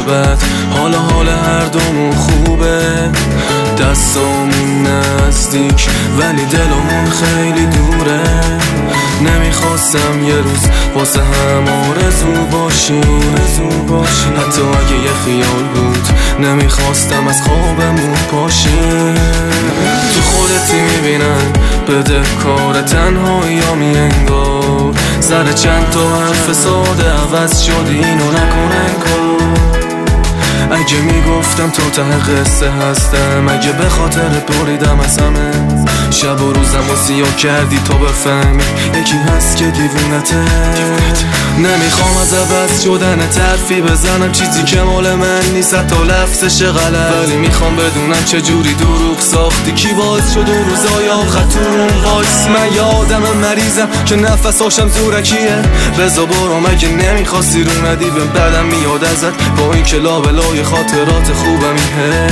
بد حال هر دومون خوبه، دستامون نزدیک ولی دلمون خیلی دوره. نمیخواستم یه روز واسه هم آرزو باشیم، حتی اگه یه خیال بود نمیخواستم از خوابمون پاشیم. تو خودتی میبینن بده کار تنهایی‌هامی انگار، سر چند تا حرف ساده عوض شدی اینو نکن انگار. اگه میگفتم تو ته قصه هستم، اگه به خاطر بریدم از همه شب و روزم و سیاه کردی تا بفهمی یکی هست که دیوونته. نمیخوام از عوض شدن حرفی بزنم، چیزی که مال من نیست حتی لفظش غلط، ولی میخوام بدونم چجوری دروغ ساختی، کی باعث شد اون روزای آخر تو اون وایس. من یه آدم مریضم که نفساشم زورکیه، بزا برام اگه نمیخواستی رو ندی بهم بعدم میاد ازت، با این که لابلای خاطرات خوبم این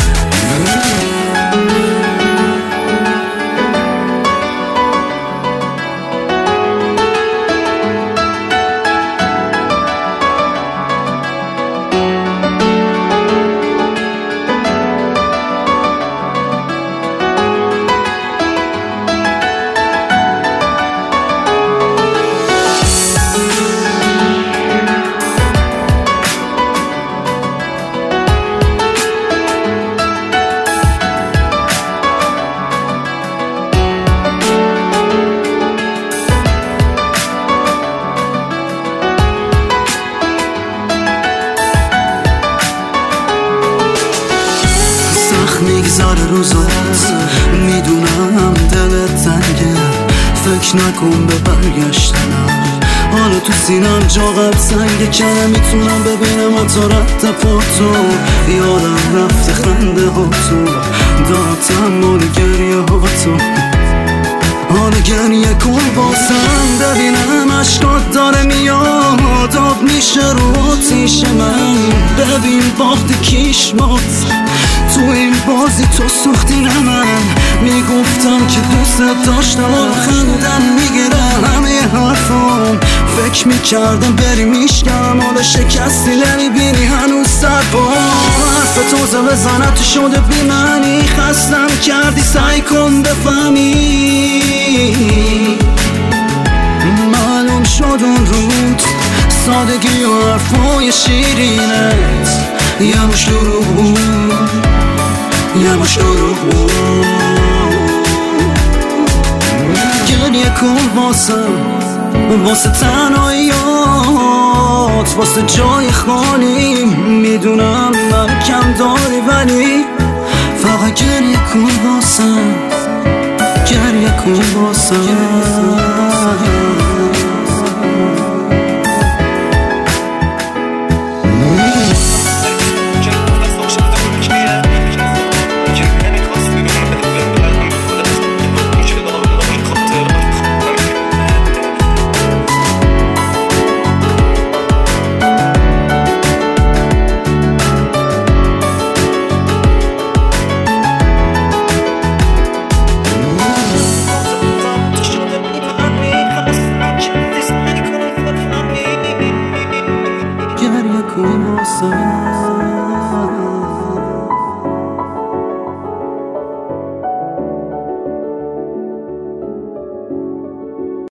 میگذاره روزات، میدونم دلت تنگه، فکر نکن به برگشتنم، حالا تو سینم جا قد سنگه که نمیتونم ببینم حتی رد پاتو، یادم رفته خنده ها تو، دارم تحمل گریه ها تو، حالا گریه کن باسم ببینم اشکات داره میاد، آب میشه رو آتیش من، ببین باخت کیشمات تو این بازی، تو سوختی من میگفتم که دوست داشتم و خندم میگیره همه حرفام، فکر میکردم بری میشکم، حالا شکستی نمیبینی هنوز سر با حرف توزه بزنت شده بی معنی، خستم کردی سعی کن بفهمی، معلوم شد اون رود سادگی و حرفای شیرینت یه مش دروغ بود، یه مش دروغ بود. گریه کن واسه تنهاییات، واسه جای خالی، میدونم من کم داری ولی فقط گریه کن واسم، گریه کن واسم. Como